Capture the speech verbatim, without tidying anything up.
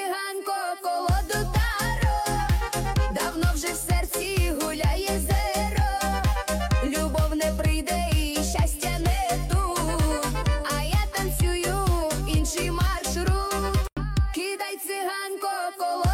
циганко, колоду таро, давно вже в серці гуляє зеро. Любов не прийде і щастя не тут, а я танцюю інший маршрут. Кидай, циганко, колоду.